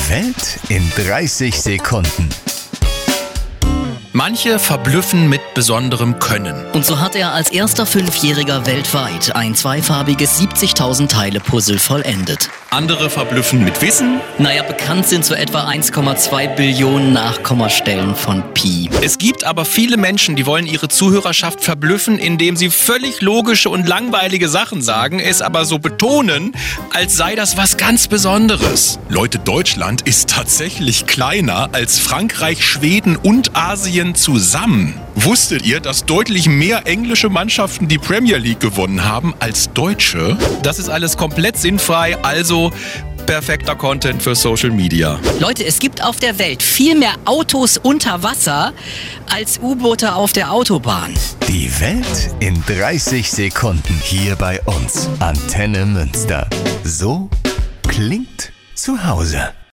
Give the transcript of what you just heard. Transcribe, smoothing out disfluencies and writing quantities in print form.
Die Welt in 30 Sekunden. Manche verblüffen mit besonderem Können. Und so hat er als erster Fünfjähriger weltweit ein zweifarbiges 70.000 Teile Puzzle vollendet. Andere verblüffen mit Wissen. Bekannt sind so etwa 1,2 Billionen Nachkommastellen von Pi. Es gibt aber viele Menschen, die wollen ihre Zuhörerschaft verblüffen, indem sie völlig logische und langweilige Sachen sagen, es aber so betonen, als sei das was ganz Besonderes. Leute, Deutschland ist tatsächlich kleiner als Frankreich, Schweden und Asien zusammen. Wusstet ihr, dass deutlich mehr englische Mannschaften die Premier League gewonnen haben als deutsche? Das ist alles komplett sinnfrei, also perfekter Content für Social Media. Leute, es gibt auf der Welt viel mehr Autos unter Wasser als U-Boote auf der Autobahn. Die Welt in 30 Sekunden hier bei uns. Antenne Münster. So klingt zu Hause.